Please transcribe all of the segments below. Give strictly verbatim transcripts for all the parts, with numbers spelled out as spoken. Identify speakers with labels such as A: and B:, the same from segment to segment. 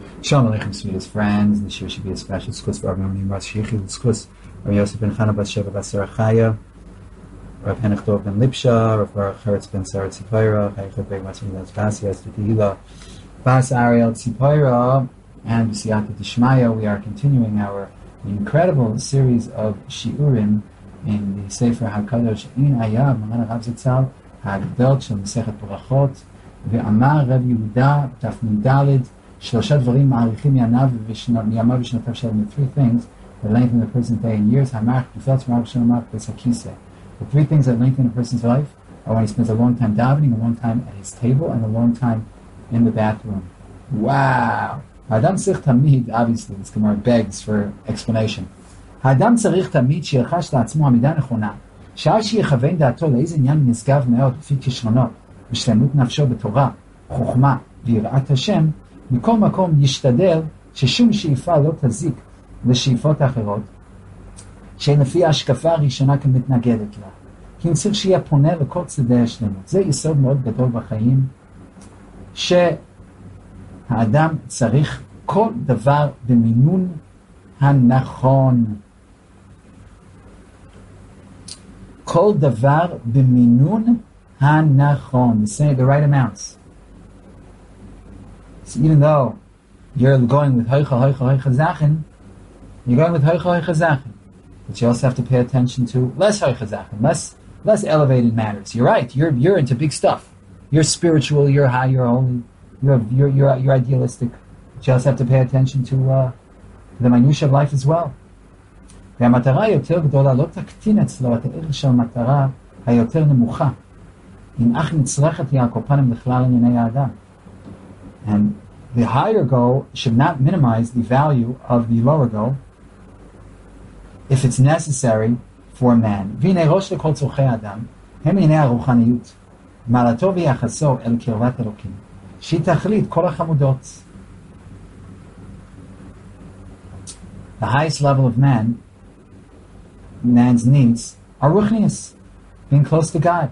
A: Shalom Aleichem, sweetest friends. This year should be a special schus for Rabbi Nim Ras Shechi, schus Rabbi Yosef ben Chana Bas Sheva Bas Serachaya, Rabbi Henoch Dov ben Lipsha, Rabbi Baruch Heretz ben Sarah Tzipora, Chayichot ben Matzim Ben Tzvasi, Esther Tehila, Bas Ariel Tzipora, and B'siyata Dishmaya. We are continuing our incredible series of shiurim in the Sefer HaKadosh in Ayav, Maran Rav Zitzal, HaGdel Shel Mesechet Berachot, Ve'amar Rav Yehuda, Taf Nun Daled, Shlosha Dvarim Ma'arichim Yanav V'Yamav V'Shnotav Shalom. The three things that lengthen a person's day in years. Hamarach B'Fetz Ma'ariv Shalomach B'Sakise. The three things that lengthen a person's life are when he spends a long time davening, a long time at his table, and a long time in the bathroom. Wow! Ha'adam tzarich tamid, obviously, this Gemara begs for explanation. Ha'adam tzarich tamid שירחש לעצמו עמידה נכונה, שעה שיכוון דעתו לאיזה עניין נשגב מאוד לפי כישרונות, ושלמות נפשו בתורה, חוכמה ויראת השם, מכל מקום ישתדל ששום שאיפה לא תזיק לשאיפות האחרות, שלפי ההשקפה הראשונה כמתנגדת לה. כי אם צריך שיהיה פונה לכל צדדי השלמות. זה יסוד מאוד גדול בחיים, שהאדם צריך כל דבר במינון הנכון. כל דבר במינון הנכון. Say the right amounts. So even though you're going with hoicha, hoicha, hoicha zachin, you're going with hoicha, hoicha zachin. But you also have to pay attention to less hoicha zachin, less, less elevated matters. You're right, you're, you're into big stuff. You're spiritual, you're high, you're holy, you're, you're, you're, you're idealistic. But you also have to pay attention to, uh, to the minutiae of life as well. והמטרה היותר גדולה לא תקטין אצלו את הערך של המטרה היותר נמוכה. אם אך נצרכת היא הקופנים לכלל ענייני האדם. And the higher goal should not minimize the value of the lower goal if it's necessary for man. והנה ראש לכל צורכי האדם הם ענייני הרוחניות, מעלתו ויחסו אל קרבת אלוקים, שהיא תכלית כל החמודות. The highest level of man, man's needs, are ruchnius, being close to God.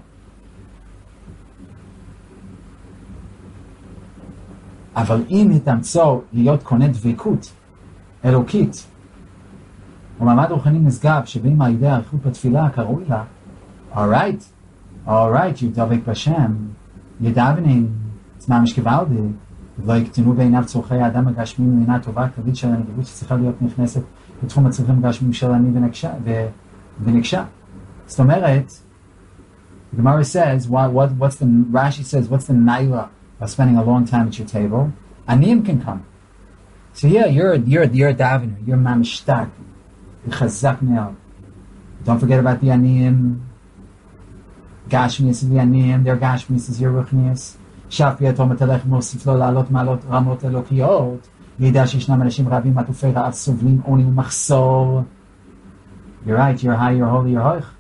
A: אבל אם התאמצו להיות קונה דבקות אלוקית ומעמד רוחני נשגב שבאים על ידי האריכות בתפילה כראוי לה, alright, alright, you דבק בשם, you're davening, it's ממש גוואלדי, ולא יקטנו בעיניו צורכי האדם הגשמיים לעינה טובה כללית של הנדיבות שצריכה להיות נכנסת בתחום הצרכים הגשמיים של אני ונקשה. זאת אומרת, the Gemara says, what, what, what's the, Rashi says, what's the naila of spending a long time at your table? Aniyim can come. So yeah, you're you're you're a davener, you're mamishtak, you're chazak me'al. Don't forget about the aniyim. Gashmias is the aniyim, their gashmias is your ruchnias. Shaf yatom etelech mosif lo la'alot ma'alot ramot elokiyot. Yidah sheshnam anashim rabim atufei ra'av sovlim oni u'machsor. You're right, you're high, you're holy, you're hoich.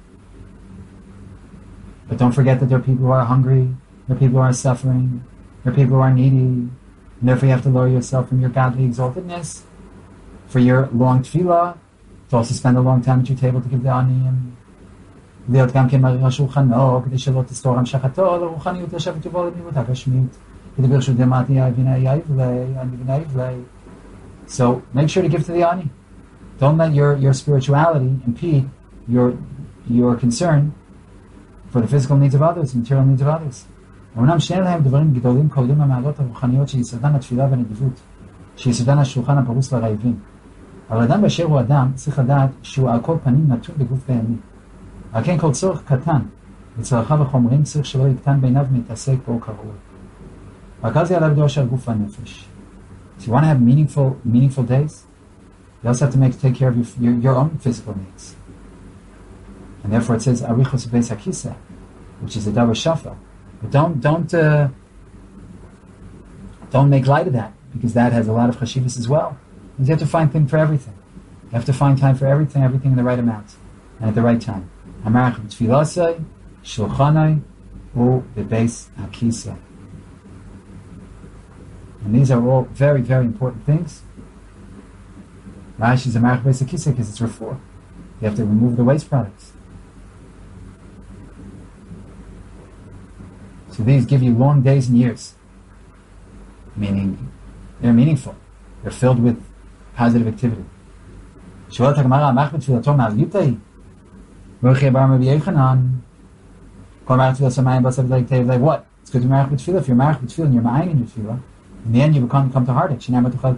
A: But don't forget that there are people who are hungry, there are people who are suffering, there are people who are needy, and therefore you have to lower yourself from your godly exaltedness for your long tefillah, to also spend a long time at your table to give the aniyim. להיות גם כן מריר על שולחנו, כדי שלא תסתור המשכתו לרוחניות לשבת ובוא לדמיות הגשמית. כדי ברשות דמעתי אבינה יבלי, אבינה יבלי. So make sure to give to the ani. Don't let your, your spirituality impede your your concern for the physical needs of others, the material needs of others. אמנם שני להם דברים גדולים כוללים המעלות הרוחניות שיסודן התפילה והנדיבות, שיסודן השולחן הפרוס לרעבים. אבל אדם באשר הוא אדם צריך לדעת שהוא על כל פנים נתון בגוף בהמי. על כן כל צורך קטן וצרכיו החומרים צריך שלא יקטן בעיניו מתעסק בו כראוי. רק אז יעלה בדור של גוף והנפש. So you want to have meaningful, meaningful days? You also have to make take care of your, your, your own physical needs. And therefore it says arichos beis hakisa, which is a davar shafa. But don't don't uh, don't make light of that, because that has a lot of chashivas as well. You have to find time for everything. You have to find time for everything, everything in the right amount and at the right time. Hamarach b'tfilasei, shulchanai, u bebeis hakisa. And these are all very, very important things. Rashi is a marach beis hakisa because it's refor. You have to remove the waste products. So these give you long days and years, meaning they're meaningful. They're filled with positive activity. What? It's good to be married with tefillah. If you're married with tefillah and you're ma'ayin in tefillah, in the end you become come to heartache.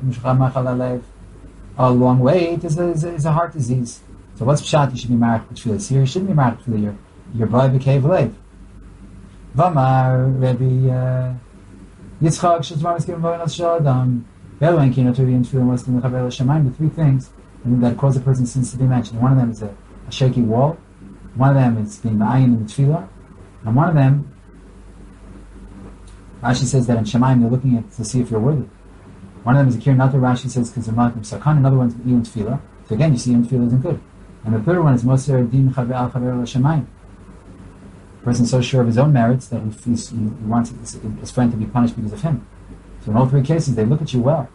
A: A long wait is a, is, a, is a heart disease. So what's pshat? You should be married with tefillah. Here you shouldn't be married with tefillah. You're you're boy b'kev lev. Vamar Rabbi Yitzchak Shazman is given by Nas Shadam. Beluin Kino to be in tefillah was to mechaber l'shamayim. The three things that cause a person's sins to be mentioned. One of them is a, a shaky wall. One of them is being ma'ayin in the tefillah, and one of them, Rashi says that in Shemayim they're looking at to see if you're worthy. One of them is a kir nata. Rashi says because of makim sakan. Another one is iyun tefillah. So again, you see iyun tefillah isn't good. And the third one is moser din chaver al chaver l'shamayim. The person is so sure of his own merits that he, he, he wants his, his friend to be punished because of him. So in all three cases, they look at you well.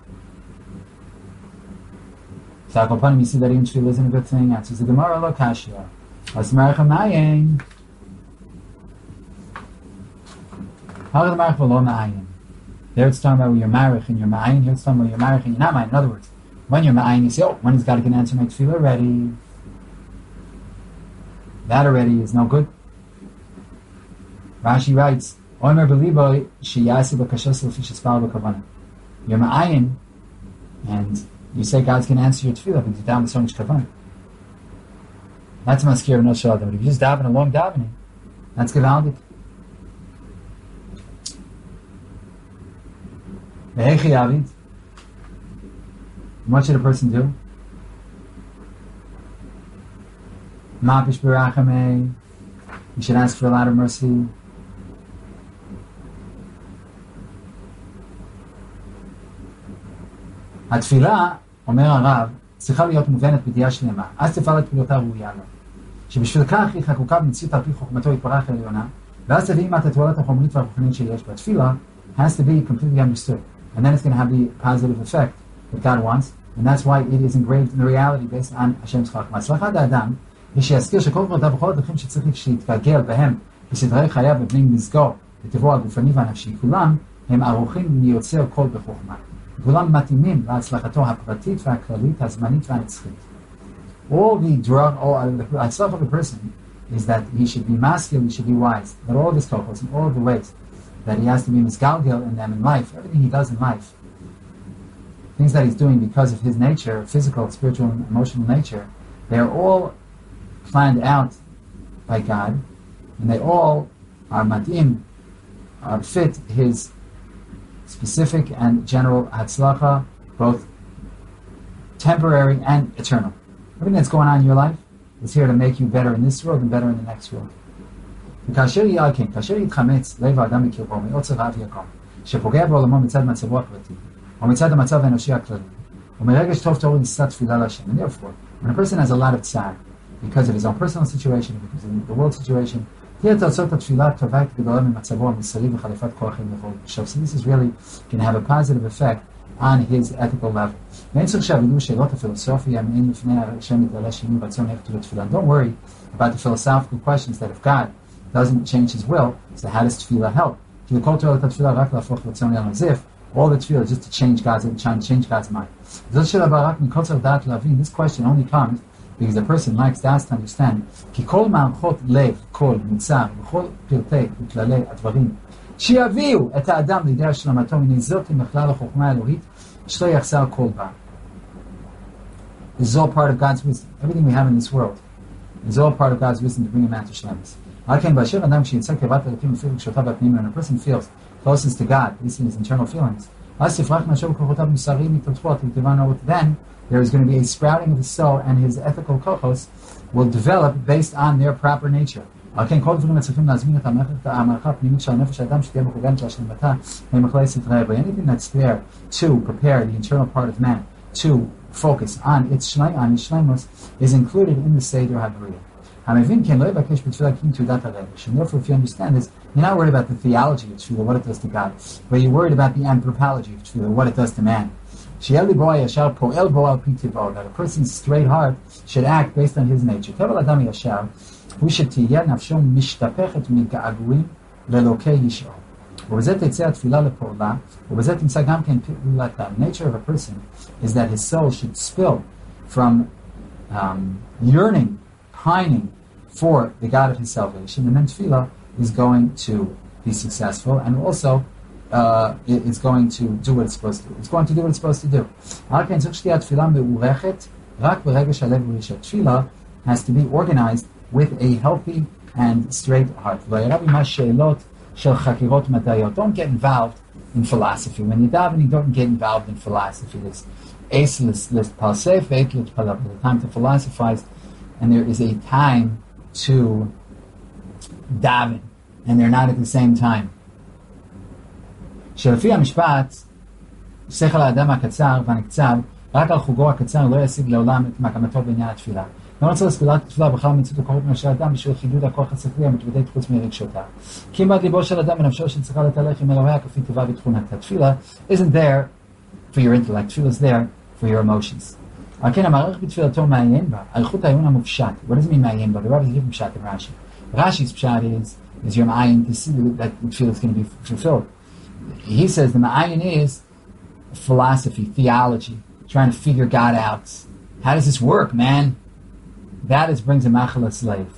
A: So Akopanim, you see that iyun tefillah isn't a good thing. Answers the Gemara lo kashya. Asmarach ha'mayin. How the marich v'lo ma'ayin? There it's talking about when you're marich and you're ma'ayin. Here it's talking about you're marich and you're not ma'ayin. In other words, when you're ma'ayin, you say, oh, when he's got to get an answer my tefillah already. That already is no good. Rashi writes, Omer b'libo sheyasi b'kashos l'fi shespal b'kavana. You're ma'ayin, and you say God's going to answer your tefillah because you're down with so much kavanah. That's a maskir of no shalom. But if you just daven a long davening, that's gewaldig. What should a person do? Mapish b'rachamei. You should ask for a lot of mercy. התפילה, אומר הרב, צריכה להיות מובנת בדיעה שלמה. אז תפעל את פעולותיו ראויה לו. שבשביל כך היא חקוקה במציאות על פי חוכמתו יתברך העליונה, ואז תביא עימה את התועלת החומרית והרוחנית שיש בה. תפילה has to be completely understood. And then it's going to have the positive effect that God wants, and that's why it is engraved in the reality based on Hashem's chachma. הצלחת האדם, יש שיזכיר שכל פרטיו וכל הדרכים שצריך להתגלגל בהם בסדרי חייו ובני מזגו לטבעו הגופני והנפשי, כולם הם ערוכים מיוצר כל בחוכמה. כולם מתאימים להצלחתו הפרטית והכללית, הזמנית והנצחית. All the drug, all the הצלחה of a person is that he should be masculine, he should be wise. That all of his couples in all of the ways that he has to be misgalgel in them in life, everything he does in life, things that he's doing because of his nature, physical, spiritual, and emotional nature, they are all planned out by God, and they all are matim, are fit his specific and general hatzlacha, both temporary and eternal. Everything that's going on in your life is here to make you better in this world and better in the next world. וכאשר יעקם, כאשר יתחמץ לב האדם מקרבו מעוצר רעב יקום, שפוגע בעולמו מצד מצבו הפרטי, או מצד המצב האנושי הכללי, ומרגע שטוב תורו נישא תפילה להשם. And therefore, when a person has a lot of tzad, because of his own personal situation, because of the world situation, תהיה תוצאות התפילה טובה גדולה ממצבו המוסרי וחליפת כוחים לכל בשוב. So this is really can have a positive effect on his ethical level. ואין צריך שהבידו שאלות הפילוסופיה מעין לפני השם יתגלה שינוי רצון איך תפילה תפילה. Don't worry about the philosophical questions that if God doesn't change his will, so how does tefillah help? As if all the tefillah is just to change God's trying to change God's mind. This question only comes because the person likes to understand שיביאו את האדם לידי השלמתו מן זאת מכלל החוכמה האלוהית שלא יחסר כל בה. This is all part of God's wisdom. Everything we have in this world is all part of God's wisdom to bring a man to shlemus. When a person feels closest to God, at least in his internal feelings, then there is going to be a sprouting of his soul, and his ethical kochos will develop based on their proper nature. Anything that's there to prepare the internal part of man to focus on its shlai, on its shleimus, is included in the Seder HaBriyah. And therefore, if you understand this, you're not worried about the theology of tefillah, what it does to God, but you're worried about the anthropology of tefillah, what it does to man. That a person's straight heart should act based on his nature. The nature of a person is that his soul should spill from um, yearning, pining for the God of his salvation, and then tefillah is going to be successful, and also uh, it, it's going to do what it's supposed to do. It's going to do what it's supposed to do. Tefillah has to be organized with a healthy and straight heart. Don't get involved in philosophy. When you're davening, don't get involved in philosophy. There's aceless list palsef, aceless palab. There's a time to philosophize, and there is a time to daven, and they're not at the same time. שלפי המשפט, שכל האדם הקצר והנקצב, רק על חוגו הקצר לא ישיג לעולם את מקמתו בעניין התפילה. לא רוצה לספילת התפילה בכלל מציאות הקורות מאשר אדם בשביל חידוד הכוח השכלי המתמודד חוץ מרגשותיו. כי אם בעד ליבו של אדם ונפשו שצריכה לתהלך עם אלוהיה כפי טבעה בתכונת התפילה, isn't there for your intellect, תפילה is there for your emotions. על כן המערך בתפילתו מעיין בה, אריכות העיון המופשט. What does it mean מעיין בה? The Rabbi is different pshat than Rashi. Rashi's pshat is, is your ma'ayin to see that the tefillah is going to be fulfilled. He says the ma'ayin is philosophy, theology, trying to figure God out. How does this work, man? That is brings a machala slave.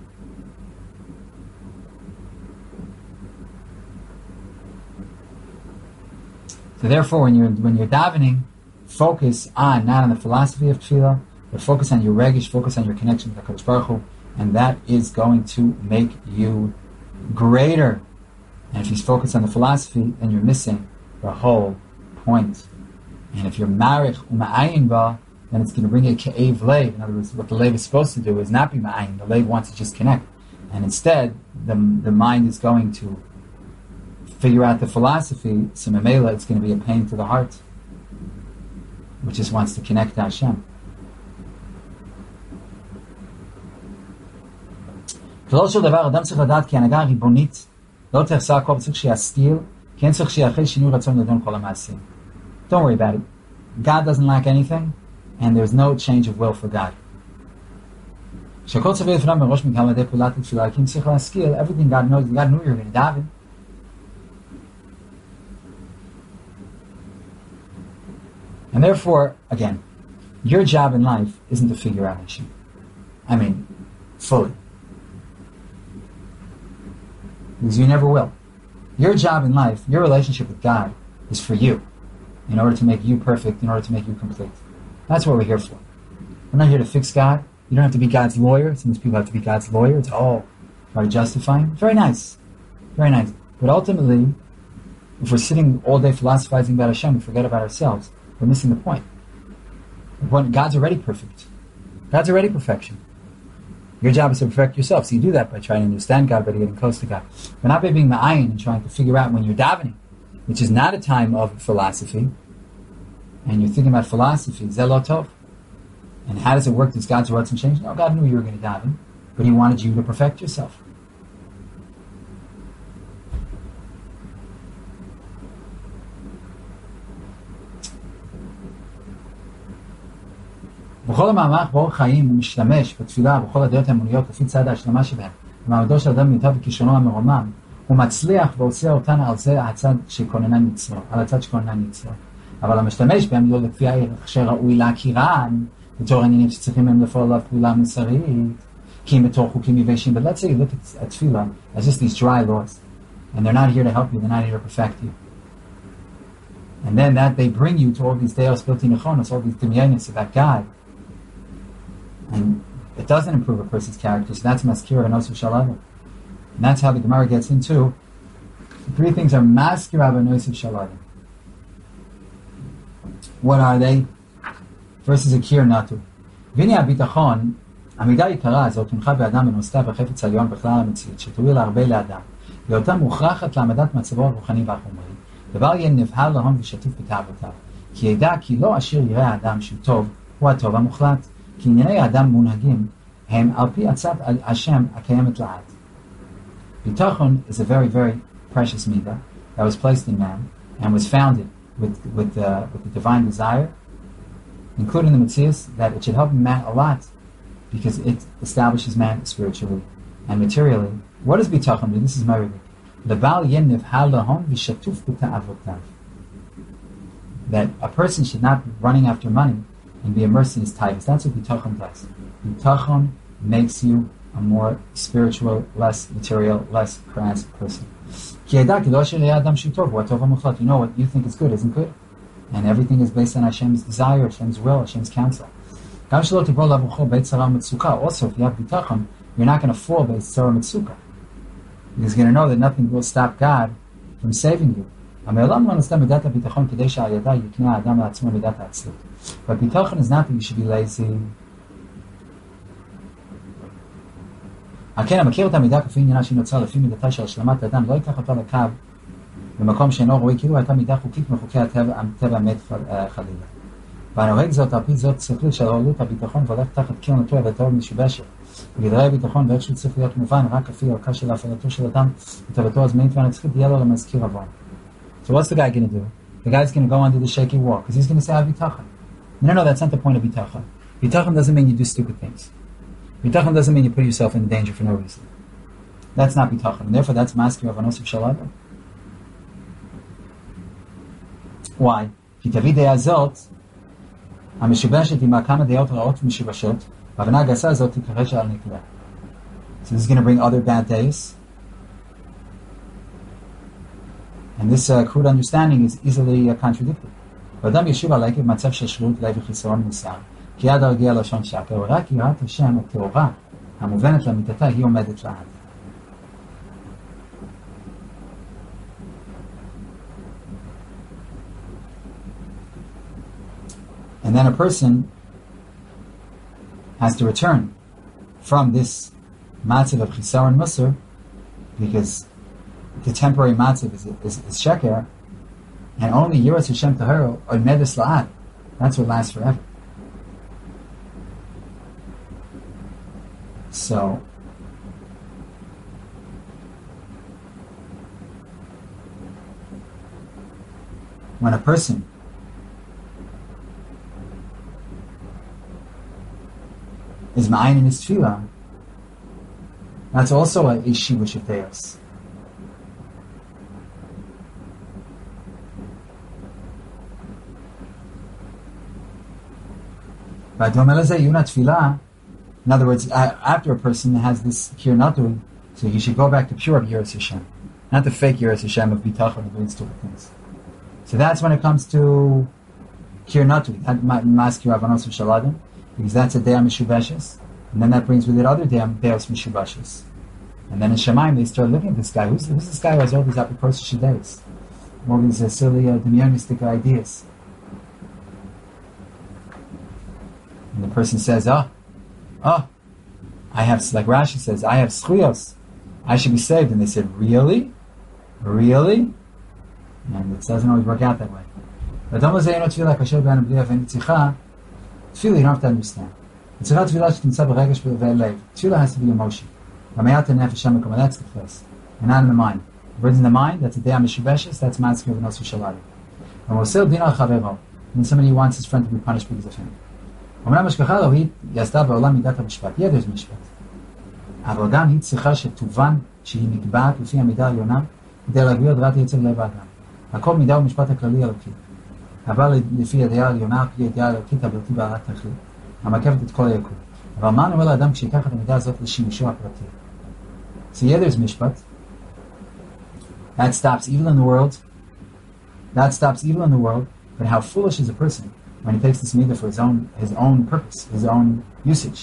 A: So therefore, when you're when you're davening, focus on not on the philosophy of tefillah, but focus on your regish, focus on your connection with HaKadosh Baruch Hu, and that is going to make you greater. And if you focus on the philosophy, then you're missing the whole point. And if you're marich u'ma'ayin ba, then it's going to bring a ka'ev leiv. In other words, what the leiv is supposed to do is not be ma'ayin. The leiv wants to just connect. And instead, the the mind is going to figure out the philosophy, so memela, it's going to be a pain to the heart, which just wants to connect to Hashem. כלל של דבר, אדם צריך לדעת כי ההנהגה הריבונית לא תחסר הכל, צריך שיסתיר, כן צריך שיחל שינוי רצון לדון כל המעשים. Don't worry about it. God doesn't lack anything, and there's no change of will for God. שהכל צריך לפניו מראש מכאן לידי פעולת התפילה, כי אם צריך להשכיל, everything God knows, God knew you're going to daven. And therefore, again, your job in life isn't to figure out Hashem. I mean, fully. Because you never will. Your job in life, your relationship with God, is for you, in order to make you perfect, in order to make you complete. That's what we're here for. We're not here to fix God. You don't have to be God's lawyer. Some people have to be God's lawyer. It's all try to justify him. Very nice. Very nice. But ultimately, if we're sitting all day philosophizing about Hashem, we forget about ourselves, we're missing the point. When God's already perfect. God's already perfection. Your job is to perfect yourself. So you do that by trying to understand God, by getting close to God. But not by being ma'ayin and trying to figure out when you're davening, which is not a time of philosophy, and you're thinking about philosophy, zelotov. And how does it work? Does God's words change? No, God knew you were going to daven, but He wanted you to perfect yourself. בכל המאמר באורח חיים הוא משתמש בתפילה בכל הדעות האמוניות לפי צד ההשלמה שבהן. במעמדו של אדם מיטב וכישרונו המרומם, הוא מצליח והוציא אותנו על זה הצד שכוננן יצרו, על הצד שכוננן יצרו. אבל המשתמש בהם לא לפי הערך שראוי להכירן, בתור העניינים שצריכים הם לפעול עליו פעולה מוסרית, כי אם בתור חוקים יבשים. But let's say you look at, at tefillah as just these dry laws, and they're not here to help you, they're not here to perfect you. And then that they bring you to all these deos bilti nechonos, all these demyanis about God. And it doesn't improve a person's character, so that's maskira v'nosu shalava. And that's how the Gemara gets into three things are maskira v'nosu shalava. What are they? First is a kir natu. Vini abitachon, המידה העיקרה הזאת הונחה באדם ונוסתה בחפץ עליון בכלל המציאות, שתוביל הרבה לאדם. ואותה מוכרחת להעמדת מצבו הרוחני והחומרי. דבר יהיה נבהל להון ושתוף בתאוותיו. כי ידע כי לא אשר יראה האדם שהוא טוב, הוא הטוב המוחלט. כי ענייני האדם מונהגים הם על פי עצת השם הקיימת לעד. ביטחון is a very, very precious midah that was placed in man and was founded with, with, the, with the divine desire, including the Metzius, that it should help man a lot because it establishes man spiritually and materially. What does bitachon do? This is Meribik. Lebal yeniv halahon v'shatuf b'ta'avotav. That a person should not be running after money and be immersed in his titles. That's what bitachon does. Bitachon makes you a more spiritual, less material, less crass person. You know what you think is good isn't good. And everything is based on Hashem's desire, Hashem's will, Hashem's counsel. Also, if you have bitachon, you're not going to fall by tzara mitzukah. Because you're going to know that nothing will stop God from saving you. But bitachon is not that you should be lazy. במקום שאינו רואה כאילו הייתה מידה חוקית מחוקי הטבע מת חלילה. והנוהג זאת על פי זאת שכלית של עלות הביטחון והולך תחת קיר נטוע וטוב משובשת. בגדרי הביטחון ואיכשהו צריך להיות מובן רק לפי ערכה של הפעלתו של אדם וטובתו הזמנית והנצחית יהיה לו למזכיר עוון. So what's the guy going to do? The guy's going to go under the shaky wall because he's going to say, I have bitachon. No, no, that's not the point of bitachon. Bitachon doesn't mean you do stupid things. Bitachon doesn't mean you put yourself in danger for no reason. That's not bitachon. And therefore, that's maskir of anosif shalada. Why? כי תביא דעה זאת, המשובשת עם כמה דעות רעות משובשות, והבנה הגסה הזאת תקרא שעל נקלה. So this is going to bring other bad days. And this uh, crude understanding is easily uh, contradicted. ואדם ישוב על עקב מצב של שלות לב וחיסרון מוסר, כי יד הרגיע לשון שקר, ורק יראת השם הטהורה, המובנת למיתתה, היא עומדת לעד. And then a person has to return from this matzav of chisaron musar, because the temporary matzav is, is, is sheker, and only yiras Hashem tahara or medes la'ad. That's what lasts forever. So, when a person is ma'ayin in his tefillah, that's also a shibush of deos. In other words, after a person has this kir natui, so he should go back to pure yiras Hashem, not the fake yiras Hashem of bitachon and doing stupid things. So that's when it comes to kir natui, that maskir avanos v'shaladim, because that's a de'ah mishubashes, and then that brings with it other de'ah mishubashes. And then in Shemaim they start looking at this guy. Who's, who's this guy who has all these apoprosish days? All these uh, silly uh, demionistic ideas. And the person says, oh, oh, I have, like Rashi says, I have schuyos. I should be saved. And they said, really? Really? And it doesn't always work out that way. But don't say, you know, tefillah, kasher b'ana b'liyav and tzicha. Tefillah, you don't have to understand. Tzicha tefillah shetimtza b'regesh v'elev. Tefillah has to be emotion. That's the place. And not in the mind. Words in the mind, that's a de'ah mishubeshes, that's matzker v'nosu shalari. And we'll say, din al chavero. When somebody wants his friend to be punished because of him. Yeah, there's mishpat. אבל גם היא צריכה שתובן שהיא נקבעת לפי המידה העליונה כדי להגביר דעת יצר לב האדם. הכל מידה הוא משפט הכללי אלוקי. אבל לפי הדעה העליונה, לפי הדעה האלוקית הבלתי בעלת תכלית, המקפת את כל היקום. אבל מה נאמר לאדם כשיקח את המידה הזאת לשימושו הפרטי? So yeah, there's mishpat. That stops evil in the world. That stops evil in the world. But how foolish is a person when he takes this midah for his own his own purpose, his own usage.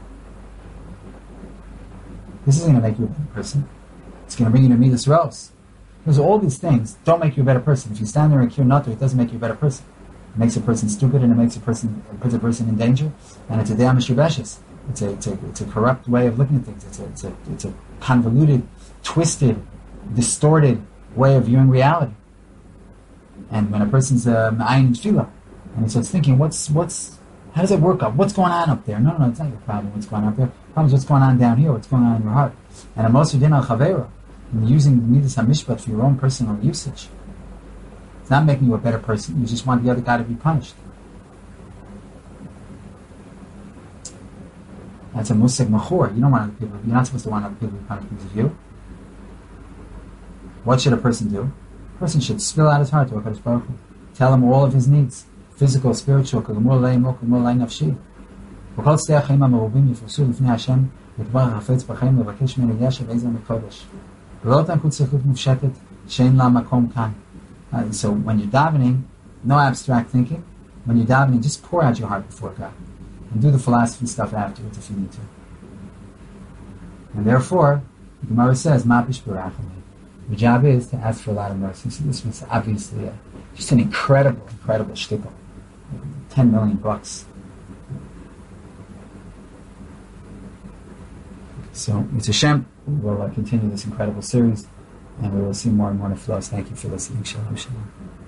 A: This isn't going to make you a better person. It's going to bring you to midas rose. Because all these things don't make you a better person. If you stand there and cure nato, it doesn't make you a better person. It makes a person stupid and it makes a person it puts a person in danger. And it's a de'ah mishubeshes. It's a it's a it's a corrupt way of looking at things. It's a it's a it's a convoluted, twisted, distorted way of viewing reality. And when a person's uh, ma'ayin tefillah, and he starts thinking, what's what's how does it work up? What's going on up there? No, no, no, it's not your problem. What's going on up there? The problem is what's going on down here. What's going on in your heart? And a moser din al chavera, and using midas hamishpat for your own personal usage, it's not making you a better person. You just want the other guy to be punished. That's a musig machor. You don't want other people. You're not supposed to want other people to be punished because of you. What should a person do? A person should spill out his heart to HaKadosh Baruch Hu. Tell him all of his needs, physical, spiritual. וכל שדה החיים המרובים יפרסו לפני השם יתברך החפץ בחיים לבקש ממנו ישע ועזר מקודש. ולא תנקו צריכות מופשטת שאין לה מקום כאן. So when you're davening, no abstract thinking. When you're davening, just pour out your heart before God. And do the philosophy stuff afterwards if you need to. And therefore, the Gemara says, Mapish Barachami. Your job is to ask for a lot of mercy. So this was obviously a, just an incredible, incredible shtickle. Ten million bucks. So, it's a Shem. We will uh, continue this incredible series, and we will see more and more nefillos. Thank you for listening. Shalom, shalom.